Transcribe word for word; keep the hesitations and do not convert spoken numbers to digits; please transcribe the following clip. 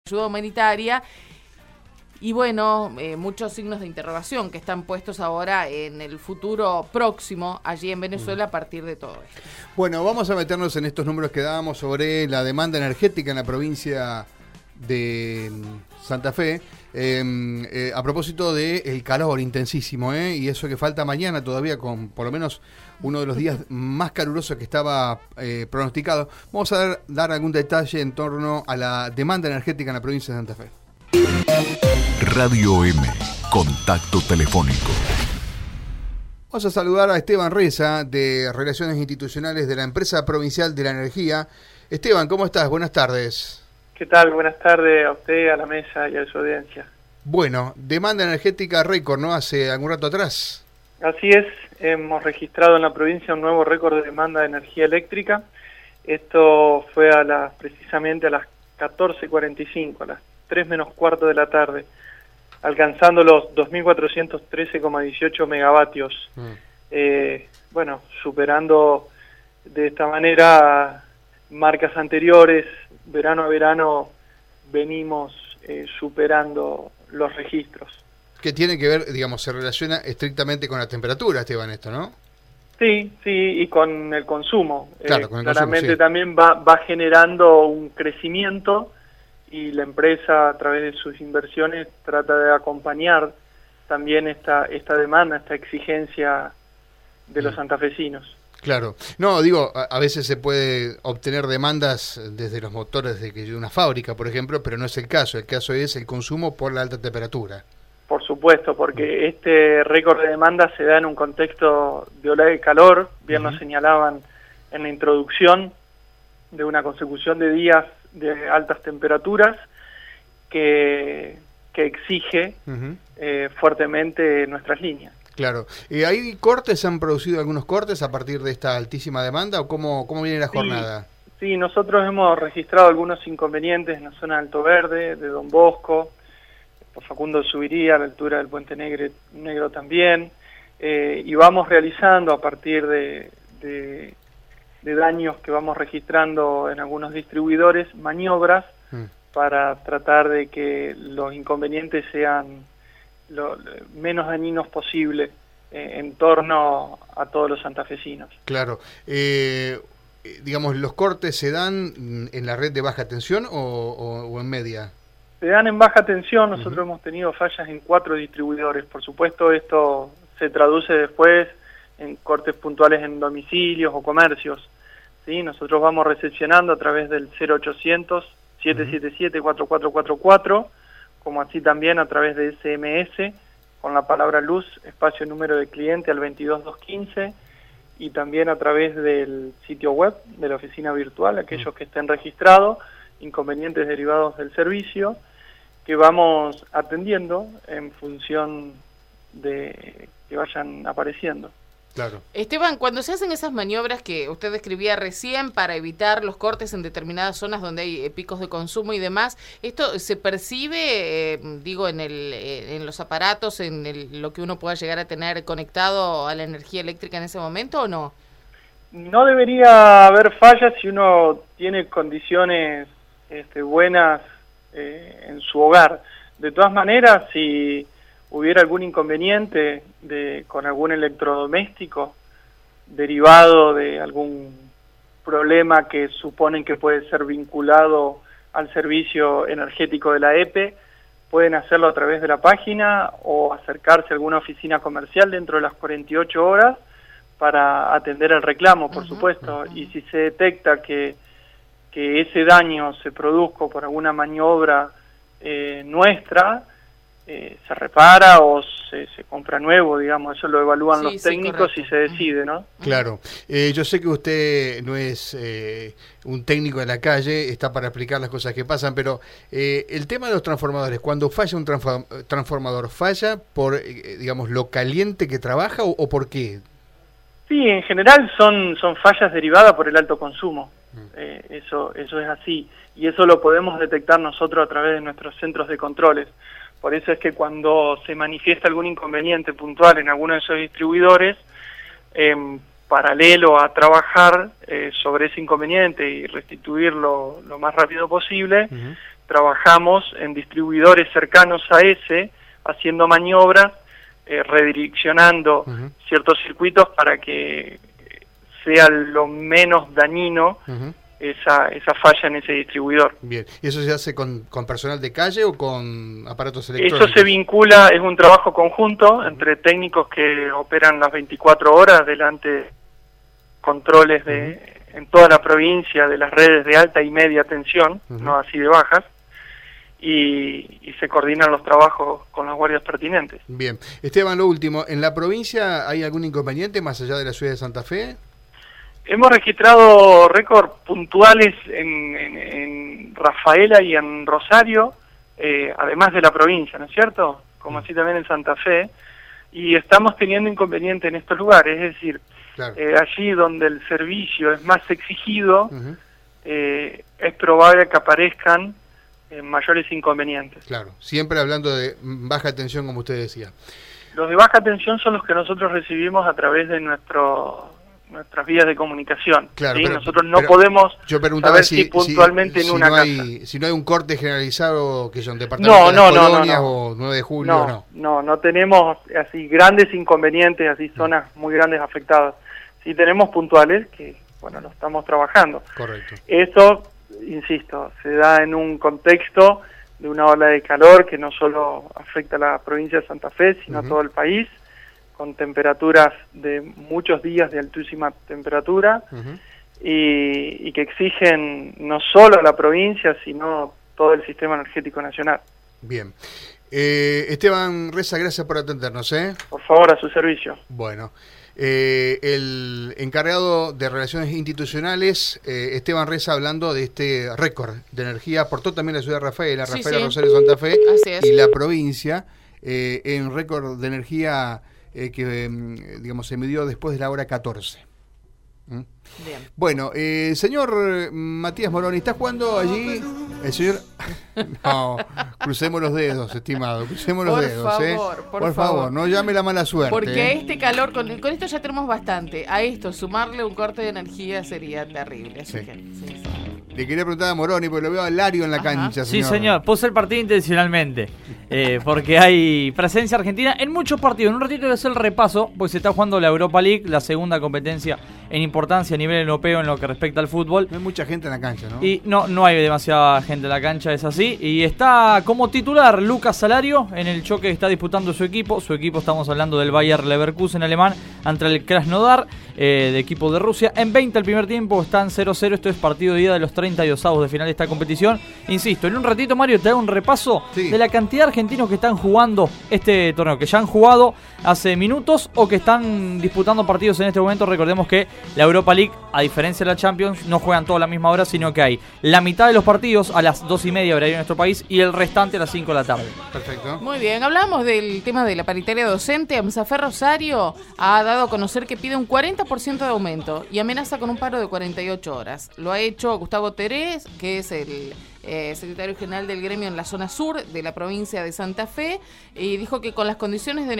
ayuda humanitaria y bueno, eh, muchos signos de interrogación que están puestos ahora en el futuro próximo allí en Venezuela a partir de todo esto. Bueno, vamos a meternos en estos números que dábamos sobre la demanda energética en la provincia de Santa Fe, eh, eh, a propósito del calor intensísimo, ¿eh? Y eso que falta mañana todavía con por lo menos uno de los días más calurosos que estaba eh, pronosticado. Vamos a dar, dar algún detalle en torno a la demanda energética en la provincia de Santa Fe. Radio M, contacto telefónico. Vamos a saludar a Esteban Reza, de Relaciones Institucionales de la Empresa Provincial de la Energía. Esteban, ¿cómo estás? Buenas tardes. ¿Qué tal? Buenas tardes a usted, a la mesa y a su audiencia. Bueno, demanda energética récord, ¿no? Hace algún rato atrás. Así es, hemos registrado en la provincia un nuevo récord de demanda de energía eléctrica. Esto fue a las precisamente a las catorce cuarenta y cinco, a las tres menos cuarto de la tarde, alcanzando los dos mil cuatrocientos trece coma dieciocho megavatios. Mm. Eh, bueno, superando de esta manera marcas anteriores. Verano a verano venimos eh, superando los registros. Que tiene que ver, digamos, se relaciona estrictamente con la temperatura, Esteban, esto, ¿no? Sí, sí, y con el consumo. Claro, eh, con el claramente consumo, sí. También va, va generando un crecimiento y la empresa, a través de sus inversiones, trata de acompañar también esta, esta demanda, esta exigencia de los mm. santafesinos. Claro. No, digo, a, a veces se puede obtener demandas desde los motores de, que de una fábrica, por ejemplo, pero no es el caso. El caso es el consumo por la alta temperatura. Por supuesto, porque este récord de demanda se da en un contexto de ola de calor, bien uh-huh. nos señalaban en la introducción, de una consecución de días de altas temperaturas que, que exige uh-huh. eh, fuertemente nuestras líneas. Claro. ¿Y hay cortes, se han producido algunos cortes a partir de esta altísima demanda o cómo, cómo viene la jornada? Sí, sí, nosotros hemos registrado algunos inconvenientes en la zona de Alto Verde, de Don Bosco, por Facundo Subiría, a la altura del Puente Negro, Negro también, eh, y vamos realizando a partir de, de, de daños que vamos registrando en algunos distribuidores, maniobras mm. para tratar de que los inconvenientes sean lo menos dañinos posible eh, en torno a todos los santafesinos. Claro. Eh, digamos, ¿los cortes se dan en la red de baja tensión o, o, o en media? Se dan en baja tensión. Nosotros uh-huh. hemos tenido fallas en cuatro distribuidores. Por supuesto, esto se traduce después en cortes puntuales en domicilios o comercios. ¿Sí? Nosotros vamos recepcionando a través del cero ochocientos, siete siete siete, cuatro cuatro cuatro cuatro, como así también a través de ese eme ese, con la palabra luz, espacio número de cliente al veintidós doscientos quince, y también a través del sitio web de la oficina virtual, aquellos que estén registrados, inconvenientes derivados del servicio, que vamos atendiendo en función de que vayan apareciendo. Claro. Esteban, cuando se hacen esas maniobras que usted describía recién para evitar los cortes en determinadas zonas donde hay picos de consumo y demás, ¿esto se percibe, eh, digo, en el en los aparatos, en el, lo que uno pueda llegar a tener conectado a la energía eléctrica en ese momento o no? No debería haber fallas si uno tiene condiciones este, buenas eh, en su hogar. De todas maneras, si hubiera algún inconveniente de, con algún electrodoméstico derivado de algún problema que suponen que puede ser vinculado al servicio energético de la E P E, pueden hacerlo a través de la página o acercarse a alguna oficina comercial dentro de las cuarenta y ocho horas para atender el reclamo, por uh-huh, supuesto. Uh-huh. Y si se detecta que, que ese daño se produjo por alguna maniobra eh, nuestra, Eh, se repara o se, se compra nuevo, digamos, eso lo evalúan sí, los técnicos sí, y se decide, ¿no? Claro. Eh, yo sé que usted no es eh, un técnico de la calle, está para explicar las cosas que pasan, pero eh, el tema de los transformadores, cuando falla un transform- transformador, ¿falla por, eh, digamos, lo caliente que trabaja o, o por qué? Sí, en general son, son fallas derivadas por el alto consumo. Mm. Eh, eso, eso es así. Y eso lo podemos detectar nosotros a través de nuestros centros de controles. Por eso es que cuando se manifiesta algún inconveniente puntual en alguno de esos distribuidores, en paralelo a trabajar eh, sobre ese inconveniente y restituirlo lo más rápido posible, uh-huh. trabajamos en distribuidores cercanos a ese, haciendo maniobras, eh, redireccionando uh-huh. ciertos circuitos para que sea lo menos dañino uh-huh. esa, esa falla en ese distribuidor. Bien, ¿y eso se hace con, con personal de calle o con aparatos electrónicos? Eso se vincula, es un trabajo conjunto uh-huh. entre técnicos que operan las veinticuatro horas delante de controles de, uh-huh. en toda la provincia de las redes de alta y media tensión, uh-huh. no así de bajas, y, y se coordinan los trabajos con las guardias pertinentes. Bien. Esteban, lo último, ¿en la provincia hay algún inconveniente más allá de la ciudad de Santa Fe? Hemos registrado récords puntuales en, en, en Rafaela y en Rosario, eh, además de la provincia, ¿no es cierto? Como así también en Santa Fe, y estamos teniendo inconvenientes en estos lugares, es decir, claro. eh, allí donde el servicio es más exigido, uh-huh. eh, es probable que aparezcan eh, mayores inconvenientes. Claro, siempre hablando de baja tensión, como usted decía. Los de baja tensión son los que nosotros recibimos a través de nuestro nuestras vías de comunicación. Claro, ¿sí? pero, nosotros no podemos yo saber si, si puntualmente si, en si una no hay, casa. Si no hay un corte generalizado, que son departamentos no, de no, las no, colonias no, no. o nueve de julio, no, no. No, no tenemos así grandes inconvenientes, así zonas muy grandes afectadas. Sí tenemos puntuales que, bueno, lo estamos trabajando. Correcto. Eso, insisto, se da en un contexto de una ola de calor que no solo afecta a la provincia de Santa Fe, sino uh-huh. a todo el país, con temperaturas de muchos días de altísima temperatura uh-huh. y, y que exigen no solo a la provincia, sino todo el sistema energético nacional. Bien. Eh, Esteban Reza, gracias por atendernos, ¿eh? Por favor, a su servicio. Bueno. Eh, el encargado de Relaciones Institucionales, eh, Esteban Reza, hablando de este récord de energía, aportó también la ciudad de Rafaela, sí, Rafaela, sí. Rosario, Santa Fe y la provincia, eh, en récord de energía eh, que, eh, digamos, se midió después de la hora catorce. ¿Mm? Bien. Bueno, eh, señor Matías Moroni, ¿está jugando allí? El señor... No, crucemos los dedos, estimado, crucemos los por dedos. Favor, ¿eh? Por, por favor, favor, no llame la mala suerte. Porque ¿eh? a este calor, con, con esto ya tenemos bastante. A esto, sumarle un corte de energía sería terrible. Así sí. que, sí, sí. Le quería preguntar a Moroni, porque lo veo a Lario en la Ajá. cancha, señor. Sí, señor, puse el partido intencionalmente, eh, porque hay presencia argentina en muchos partidos. En un ratito voy a hacer el repaso, porque se está jugando la Europa League, la segunda competencia en importancia a nivel europeo en lo que respecta al fútbol. No hay mucha gente en la cancha, ¿no? Y no, no hay demasiada gente en la cancha, es así. Y está como titular Lucas Salario en el choque que está disputando su equipo. Su equipo, estamos hablando del Bayer Leverkusen alemán, ante el Krasnodar, eh, de equipo de Rusia. En veinte el primer tiempo, están cero cero. Esto es partido de ida de los treinta y dos avos de final de esta competición. Insisto, en un ratito, Mario, te hago un repaso sí. de la cantidad de argentinos que están jugando este torneo, que ya han jugado hace minutos o que están disputando partidos en este momento. Recordemos que la Europa League, a diferencia de la Champions, no juegan todos a la misma hora, sino que hay la mitad de los partidos a las dos y media horario en nuestro país y el restante a las cinco de la tarde. Perfecto. Muy bien, hablamos del tema de la paritaria docente. AMSAFER Rosario ha dado a conocer que pide un cuarenta por ciento de aumento y amenaza con un paro de cuarenta y ocho horas. Lo ha hecho Gustavo Terés, que es el eh, secretario general del gremio en la zona sur de la provincia de Santa Fe, y dijo que con las condiciones de